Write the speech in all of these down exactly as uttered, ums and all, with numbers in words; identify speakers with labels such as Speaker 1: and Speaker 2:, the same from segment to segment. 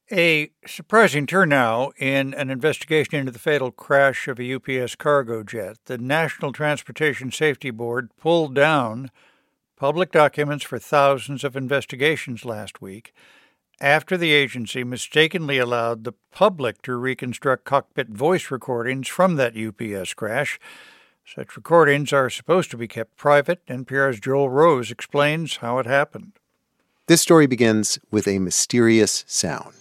Speaker 1: A surprising turn now in an investigation into the fatal crash of a U P S cargo jet. The National Transportation Safety Board pulled down public documents for thousands of investigations last week after the agency mistakenly allowed the public to reconstruct cockpit voice recordings from that U P S crash. Such recordings are supposed to be kept private. N P R's Joel Rose explains how it happened.
Speaker 2: This story begins with a mysterious sound.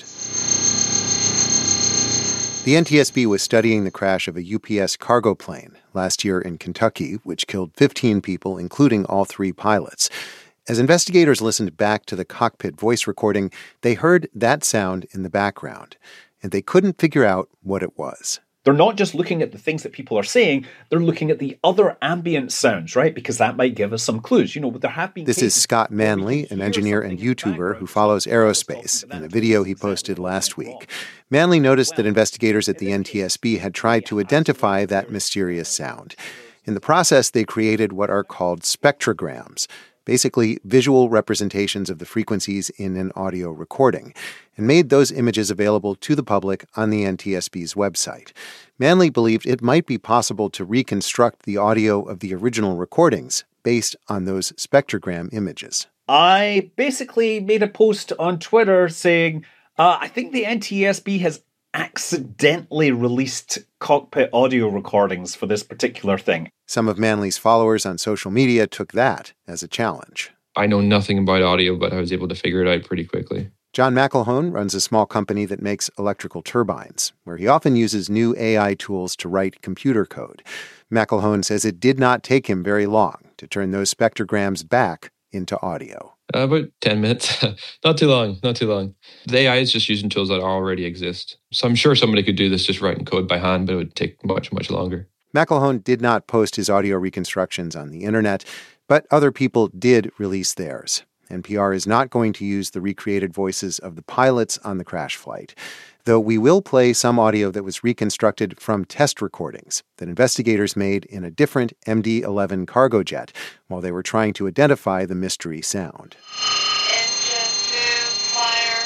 Speaker 2: The N T S B was studying the crash of a U P S cargo plane last year in Kentucky, which killed fifteen people, including all three pilots. As investigators listened back to the cockpit voice recording, they heard that sound in the background, and they couldn't figure out what it was.
Speaker 3: They're not just looking at the things that people are saying, they're looking at the other ambient sounds, right? Because that might give us some clues. You know, there have been
Speaker 2: This is Scott Manley, an engineer and YouTuber who follows aerospace, in a video he posted last week. Manley noticed that investigators at the N T S B had tried to identify that mysterious sound. In the process, they created what are called spectrograms, basically visual representations of the frequencies in an audio recording, and made those images available to the public on the N T S B's website. Manley believed it might be possible to reconstruct the audio of the original recordings based on those spectrogram images.
Speaker 3: I basically made a post on Twitter saying, uh, I think the N T S B has accidentally released cockpit audio recordings for this particular thing.
Speaker 2: Some of Manley's followers on social media took that as a challenge.
Speaker 4: I know nothing about audio, but I was able to figure it out pretty quickly.
Speaker 2: John McElhone runs a small company that makes electrical turbines, where he often uses new A I tools to write computer code. McElhone says it did not take him very long to turn those spectrograms back into audio.
Speaker 4: Uh, about ten minutes. Not too long, not too long. The A I is just using tools that already exist. So I'm sure somebody could do this just writing code by hand, but it would take much, much longer.
Speaker 2: McElhone did not post his audio reconstructions on the internet, but other people did release theirs. N P R is not going to use the recreated voices of the pilots on the crash flight, though we will play some audio that was reconstructed from test recordings that investigators made in a different M D eleven cargo jet while they were trying to identify the mystery sound.
Speaker 5: Engine two, fire.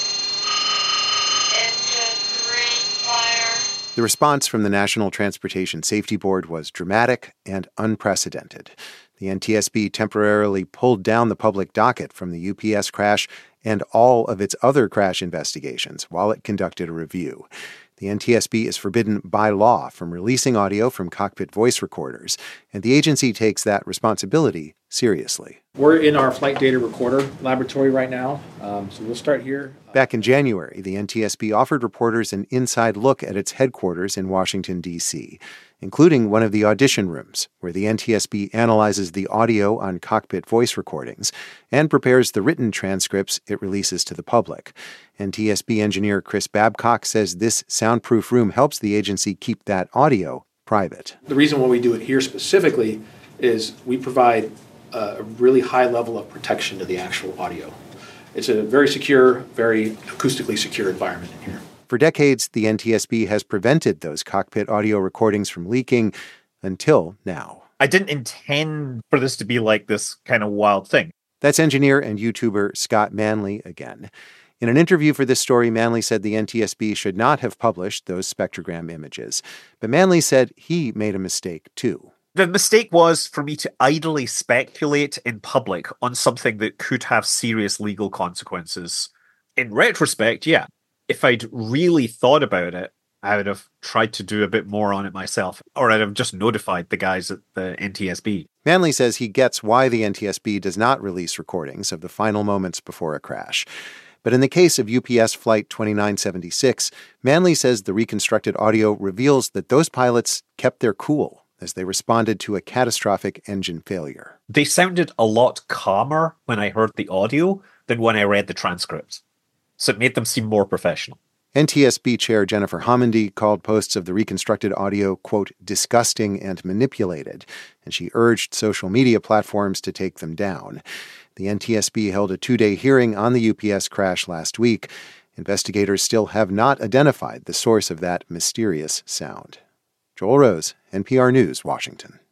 Speaker 5: Engine three, fire.
Speaker 2: The response from the National Transportation Safety Board was dramatic and unprecedented. The N T S B temporarily pulled down the public docket from the U P S crash and all of its other crash investigations while it conducted a review. The N T S B is forbidden by law from releasing audio from cockpit voice recorders, and the agency takes that responsibility seriously.
Speaker 6: We're in our flight data recorder laboratory right now, um, so we'll start here.
Speaker 2: Back in January, the N T S B offered reporters an inside look at its headquarters in Washington, D C, including one of the audition rooms, where the N T S B analyzes the audio on cockpit voice recordings and prepares the written transcripts it releases to the public. N T S B engineer Chris Babcock says this soundproof room helps the agency keep that audio private.
Speaker 6: The reason why we do it here specifically is we provide a really high level of protection to the actual audio. It's a very secure, very acoustically secure environment in here.
Speaker 2: For decades, the N T S B has prevented those cockpit audio recordings from leaking until now.
Speaker 7: I didn't intend for this to be like this kind of wild thing.
Speaker 2: That's engineer and YouTuber Scott Manley again. In an interview for this story, Manley said the N T S B should not have published those spectrogram images. But Manley said he made a mistake, too.
Speaker 7: The mistake was for me to idly speculate in public on something that could have serious legal consequences. In retrospect, yeah. If I'd really thought about it, I would have tried to do a bit more on it myself, or I'd have just notified the guys at the N T S B.
Speaker 2: Manley says he gets why the N T S B does not release recordings of the final moments before a crash. But in the case of U P S Flight twenty-nine seventy-six, Manley says the reconstructed audio reveals that those pilots kept their cool as they responded to a catastrophic engine failure.
Speaker 7: They sounded a lot calmer when I heard the audio than when I read the transcripts. So it made them seem more professional.
Speaker 2: N T S B Chair Jennifer Homendy called posts of the reconstructed audio, quote, disgusting and manipulated, and she urged social media platforms to take them down. The N T S B held a two-day hearing on the U P S crash last week. Investigators still have not identified the source of that mysterious sound. Joel Rose, N P R News, Washington.